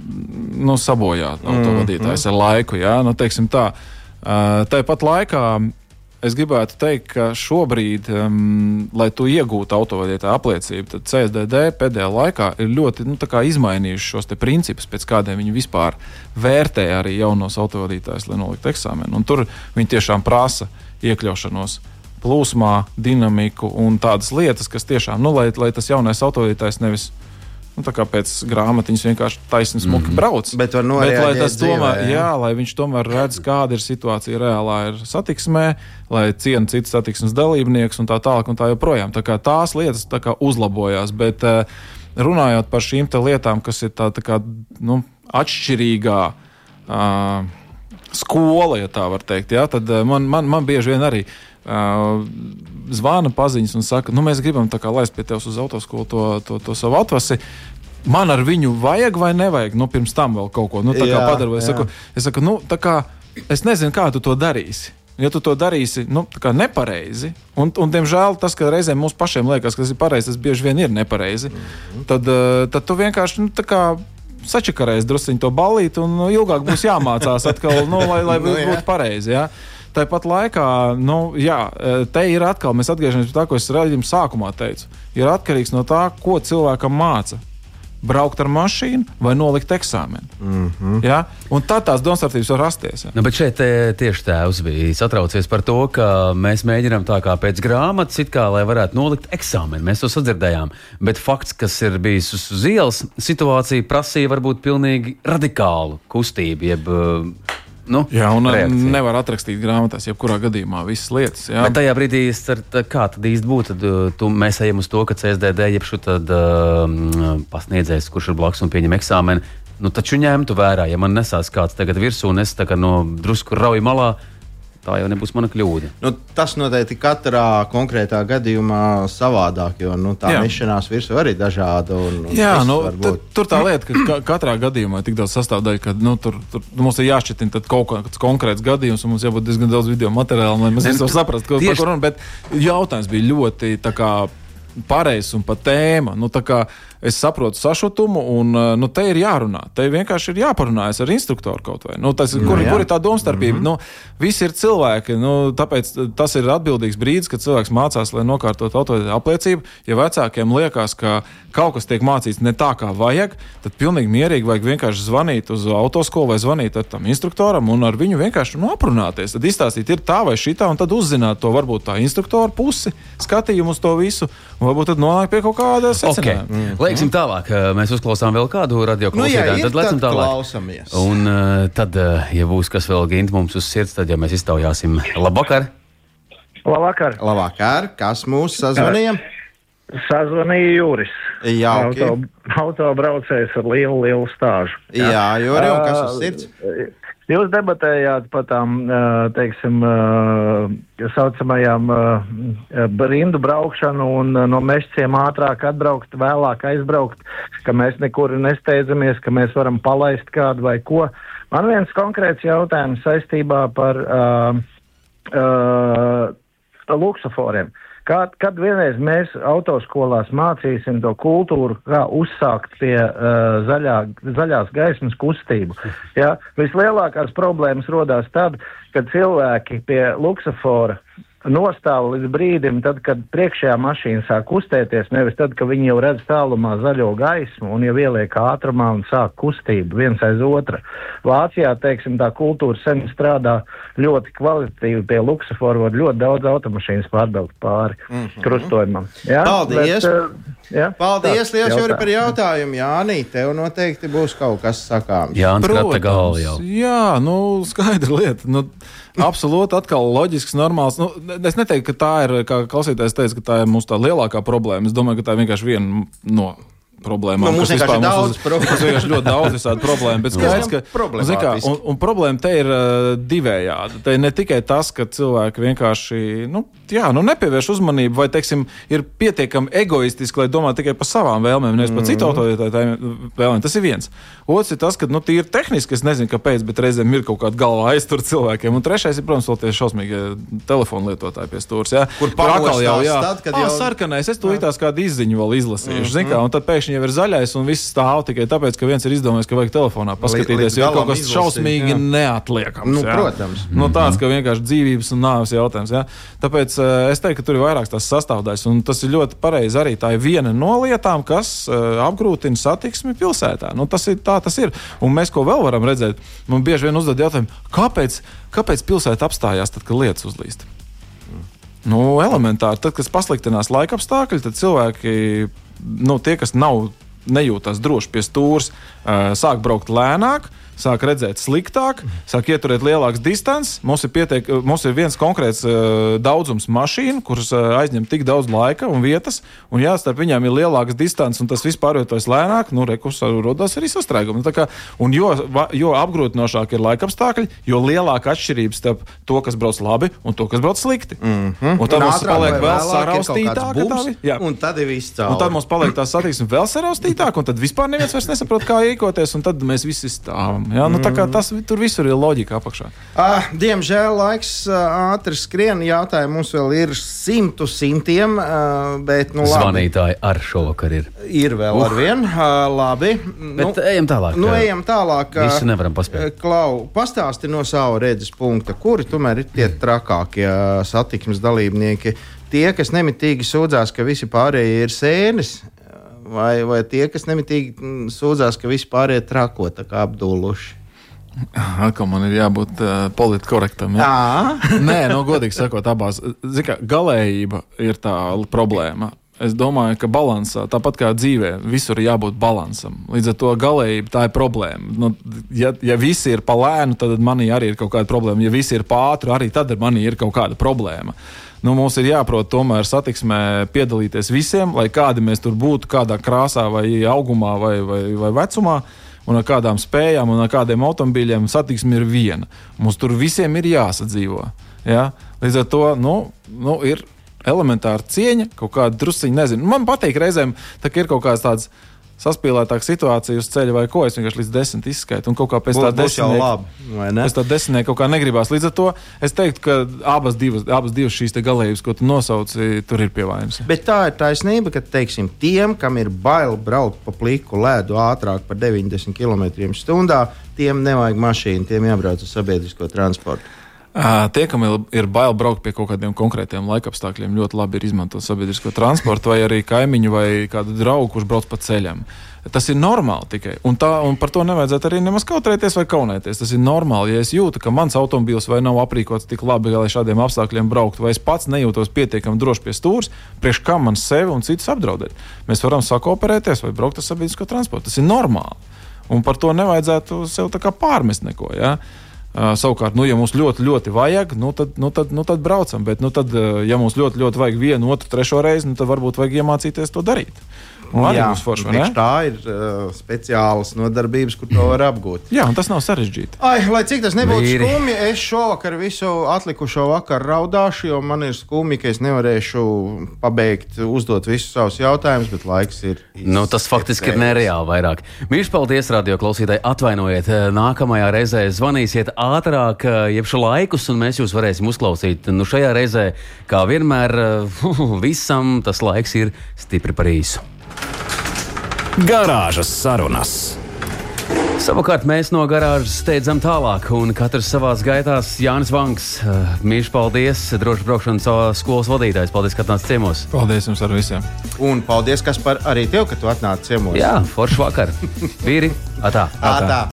nu, sabojā autovadītājs mm, mm. ar laiku. Jā? Nu, teiksim tā. Tāpat laikā es gribētu teikt, ka šobrīd, um, lai tu iegūtu autovadītāja apliecību, tad C S D D pēdējā laikā ir ļoti nu, izmainījuši šos te principus, pēc kādiem viņi vispār vērtē arī jaunos autovadītājus, lai noliktu eksāmenu. Un tur viņi tiešām prasa iekļaušanos plūsmā, dinamiku un tādas lietas, kas tiešām, nu, lai, lai tas jaunais autovadītājs nevis nu, tā kā pēc grāmatiņas vienkārši taisni smuki brauc. Bet, bet lai tas tomēr, jā. jā, lai viņš tomēr redz, kāda ir situācija reālā ir satiksmē, lai ciena citas satiksmes dalībnieks un tā tālāk un tā joprojām. Tā kā tās lietas tā kā uzlabojās, bet runājot par šīm te lietām, kas ir tā, tā kā, nu, atšķirīgā uh, skola, ja tā var teikt, jā, tad man, man, man bieži vien arī Uh, zvana paziņas un saka, nu mēs gribam tā kā laist pie tevis uz autoskolu to, to, to savu atvasi. Man ar viņu vajag vai nevajag? Nu, pirms tam vēl kaut ko. Nu, tā kā padarbu. Es saku, es saku, nu, tā kā, es nezinu, kā tu to darīsi. Ja tu to darīsi, nu, tā kā nepareizi, un, un, diemžēl, tas, ka reizēm mums pašiem liekas, ka tas ir pareizi, tas bieži vien ir nepareizi, mm-hmm. tad, tad tu vienkārši, nu, tā kā sačakarēs drusciņu to ballīti, un nu, ilgāk būs jāmācās atkal, nu, lai, lai nu, būtu pareizi, jā. Tāpat laikā, nu, jā, te ir atkal, mēs atgriežamies pie tā, ko es raidījuma sākumā teicu, ir atkarīgs no tā, ko cilvēkam māca. braukt ar mašīnu vai nolikt eksāmenu. Mm-hmm. Ja? Un tad tās domstarpības var rasties. Ja? Nu, bet šeit tieši tēvs bija satraucies par to, ka mēs mēģinām tā kā pēc grāmatas, it kā, lai varētu nolikt eksāmenu. Mēs to sadzirdējām. Bet fakts, kas ir bijis uz, uz ielas, situācija prasīja varbūt pilnīgi radikālu kustību, jeb nu, jā, un reakcija. Nevar atrakstīt grāmatās, jebkurā gadījumā visas lietas. Jā. Bet tajā brīdī, kā tad īsti būtu, tad tu, mēs ejam uz to, ka C S D D, jeb šo tad uh, pasniedzējs, kurš ir blakus un pieņem eksāmenu, nu taču ņemtu vērā, ja man nesās kāds tagad virsū un es tā kā no drusku rauju malā, tā jau nebūs mana kļūda. Nu, tas noteikti katrā konkrētā gadījumā savādāk, jo nu, tā nešanās virsū arī dažāda. Un, un jā, nu, t- tur tā lieta, ka katrā gadījumā ir tik daudz sastāvdaļu, ka nu, tur, tur mums ir jāšķitina kaut kāds konkrēts gadījums, un mums jābūt diezgan daudz video materiālu, lai mēs visu saprastu, ko par ko runa. Bet jautājums bija ļoti tā kā pareizs un pa tēma. Nu, tā kā es saprotu sašutumu, un nu, te ir jārunā. Te vienkārši ir jāparunājas ar instruktoru kaut vai. Nu, tas, kur, kur ir tā domstarpība? Mm-hmm. Nu, visi ir cilvēki, nu, tāpēc tas ir atbildīgs brīdis, kad cilvēks mācās, lai nokārtot autoritāti apliecību. Ja vecākiem liekas, ka kaut kas tiek mācīts ne tā, kā vajag, tad pilnīgi mierīgi vajag vienkārši zvanīt uz autoskolu vai zvanīt ar tam instruktoram un ar viņu vienkārši nu, aprunāties. Tad izstāstīt ir tā vai šitā, un tad uzzināt to varbūt tā instruktora pusi, skatījumu uz to visu, un varbūt tad nonāk pie kaut kāda secinājuma. Okay. Mm. Lieksim tālāk, mēs uzklausām vēl kādu radioklausītāju, nu, jā, tad lecam tad tālāk. Klausamies. Un uh, tad, uh, ja būs kas vēl Ginti mums uz sirds, tad, ja mēs iztaujāsim. Labvakar! Labvakar! Labvakar! Kas mūs sazvanīja? Sazvanīja Juris. Jā, ok. Auto, autobraucējs ar lielu, lielu stāžu. Jā, jā Juri, un kas uz sirds? Jūs debatējāt par tām, teiksim, saucamajām rindu braukšanu un no Mežciem ātrāk atbraukt, vēlāk aizbraukt, ka mēs nekur nesteidzamies, ka mēs varam palaist kādu vai ko. Man viens konkrēts jautājums saistībā par uh, uh, luksuforiem. Kad, kad vienreiz mēs autoskolās mācīsim to kultūru, kā uzsākt pie uh, zaļā, zaļās gaismas kustību, ja? Vislielākās problēmas rodās tad, kad cilvēki pie luksofora nostāv līdz brīdim, tad, kad priekšējā mašīna sāk kustēties, nevis tad, ka viņi jau redz tālumā zaļo gaismu un jau ieliek ātrumā un sāk kustību viens aiz otra. Vācijā, teiksim, tā kultūra sen strādā ļoti kvalitatīvi pie luksuforu, var ļoti daudz automašīnas pārbraukt pāri mm-hmm. krustojumam. Ja? Paldies! Bet, uh, ja? Paldies, liels Juri, par jautājumu. Jānī, tev noteikti būs kaut kas sakāms. Jānis krata galva jau. Jā, nu, skaidra lieta. Nu, absolūti atkal loģisks, normāls. Nu, es neteiktu, ka tā ir, kā klausītājs teica, ka tā ir mūsu tā lielākā problēma. Es domāju, ka tā ir vienkārši viena no problēmām. Nu, mums vienkārši daudz problēmu. Mums vienkārši ļoti daudz visādi problēmu. Bet skaidrs, ka kā, un, un problēma te ir uh, divējādi. Te ir ne tikai tas, ka cilvēki vienkārši nu, jā, nu, nepievērš uzmanību vai, teiksim, ir pietiekami egoistiski, lai domā tikai par savām vēlmēm, nevis par mm. citu autoritātēm vēlmēm. Tas ir viens. Otrs ir tas, ka nu, tīri tehniski, es nezinu, kāpēc, bet reizēm ir kaut kāda galvā aiztur cilvēkiem. Un trešais ir, protams, vēl tie šausmīgie telefonu lietotāji pie stūras. Ja? Kur pakostās jau, jā. Tad, kad jau... Ā, sarkanais, es tūlītās kādu izziņu vēl izlasīšu. Mm. Zin kā, un tad pēkšņi jau ir zaļais un viss stāv tikai tāpēc, ka viens ir izdomājis, ka vajag telefonā paskatīties, jo ir kaut kas šausmīgi jā. neatliekams. Nu, jā. protams. Nu, tāds, ka vienkārši dzīvības un nāves jautājums. Jā. Tāpēc uh, es teiktu, ka tur ir vairākas tās sastāvdaļas, un tas ir ļoti pareizi arī. Tā ir viena no lietām, kas uh, apgrūtina satiksmi pilsētā. Nu, tas ir, tā tas ir. Un mēs ko vēl varam redzēt, man bieži vien uzdod jautājumu, kāpēc, kāpēc pilsēta apstājās tad, kad lietas uzlīst? Nu, elementāri, tad, kad pasliktinās laika apstākļi, tad cilvēki, nu, tie, kas nav nejūtās droši pie stūres, uh, sāk braukt lēnāk, sāk redzēt sliktāk, sāk ieturēt lielākas distances. Mums ir, pietiek, mums ir viens konkrēts uh, daudzums mašīnu, kuras uh, aizņem tik daudz laika un vietas, un jā, starp viņām ir lielākas distances, un tas viss pārvietojas lēnāk, nu, rekurs rodās arī sastrēgumi. Tā kā, un jo, va, jo apgrūtinošāk ir laika apstākļi, jo lielāka atšķirības starp to, kas brauc labi, un to, kas brauc slikti. Mm-hmm. Un tad un mums paliek vēl saraustītāk, un tad ir viss cauri. Un tad mums paliek tā satiksme vēl saraustītāk, un tad vispār neviens vairs nesaprot, kā rīkoties, un tad mēs visi stāvam. Jā, nu, tā kā tas tur visur ir loģika apakšā. Uh, diemžēl laiks uh, ātri skrien. Jautājumu mums vēl ir simtu simtiem, uh, bet, nu, labi. Zvanītāji ar šovakar ir. Ir vēl uh. ar vien. Uh, labi. Bet nu, ejam tālāk. Nu, ejam tālāk. Uh, visu nevaram paspēt. Klau, pastāsti no savu redzes punkta, kuri tomēr ir tie trakākie uh, satiksmes dalībnieki. Tie, kas nemitīgi sūdzās, ka visi pārējie ir sēnes, vai, vai tie, kas nemitīgi sūdzās, ka visi pārējie trako, tā kā apduluši? Atkal man ir jābūt uh, politkorektam. Ja? Jā. Nē, no godīgi sakot, abās. Zin kā, galējība ir tā problēma. Es domāju, ka balansā, tāpat kā dzīvē, visur ir jābūt balansam. Līdz ar to galējība tā ir problēma. Nu, ja, ja visi ir pa lēnu, tad manī arī ir kaut kāda problēma. Ja visi ir pa ātru, arī tad manī ir kaut kāda problēma. Nu, mums ir jāprot tomēr satiksmē piedalīties visiem, lai kādi mēs tur būtu, kādā krāsā vai augumā vai, vai, vai vecumā, un ar kādām spējām un ar kādiem automobīļiem satiksme ir viena. Mums tur visiem ir jāsadzīvo. Ja? Līdz ar to, nu, nu ir elementāra cieņa, kaut kāda drusciņa, nezinu. Man patīk reizēm, tā ir kaut kāds tāds saspīlētāks situācija uz ceļa vai ko, es vienkārši līdz desmit izskaitu, un kaut kā pēc tā desmitnieka, pēc tā desmitnieka kaut kā negribās. Līdz ar to es teiktu, ka abas divas, abas divas šīs te galējības, ko tu nosauci, tur ir pievainojums. Bet tā ir taisnība, ka, teiksim, tiem, kam ir bail braukt pa pliku ledu ātrāk par deviņdesmit kilometriem stundā, tiem nevajag mašīnu, tiem jābrauc uz sabiedrisko transportu. Tie, kam ir bail braukt pie kaut kādiem konkrētiem laikapstākļiem, ļoti labi ir izmantot sabiedrisko transportu, vai arī kaimiņu vai kādu draugu, kurš brauc pa ceļam. Tas ir normāli tikai. Un, tā, un par to nevajadzētu arī nemaz kautrēties vai kaunēties. Tas ir normāli, ja es jūtu, ka mans automobīls vai nav aprīkots tik labi, lai šādiem apstākļiem braukt, vai es pats nejūtos pietiekami droši pie stūres, priekš kā man sevi un citus apdraudēt. Mēs varam sakooperēties vai braukt ar sabiedrisko transportu. Tas ir normāli. Un par to nevajadzētu sev tā kā pārmest neko, ja? Uh, savukārt, nu, ja mums ļoti, ļoti vajag, nu, tad, nu, tad, nu, tad braucam. Bet, nu, tad, ja mums ļoti, ļoti vajag vienu, otru, trešo reizi, nu, tad varbūt vajag iemācīties to darīt. Un arī mums forši, vai ne? Tā ir uh, speciālas nodarbības, kur to var apgūt. Jā, un tas nav sarežģīti. Ai, lai cik tas nebūtu skumji, es šovakar visu atlikušo vakaru raudāšu, jo man ir skumji, ka es nevarēšu pabeigt, uzdot visus savus jautājumus, bet laiks ir. Nu, tas faktiski ir nereāli vairāk. Mīļš, paldies, radio klausītāji, atvainojiet. Nākamajā reizē zvanīsiet ātrāk, jebšu laikus, un mēs jūs varēsim uzklausīt. Nu, šajā reizē, kā vienmēr, visam tas laiks ir stipri par īsu. Garāžas sarunas. Savukārt mēs no garāžas steidzam tālāk, un katrs savās gaitās. Jānis Vanks, mīļš, paldies, droši braukšanas skolas vadītājs. Paldies, ka atnāc ciemos. Paldies jums ar visiem. Un paldies, Kaspar, arī tev, ka tu atnāc ciemos. Jā, forši vakar. Vīri, atā. Atā.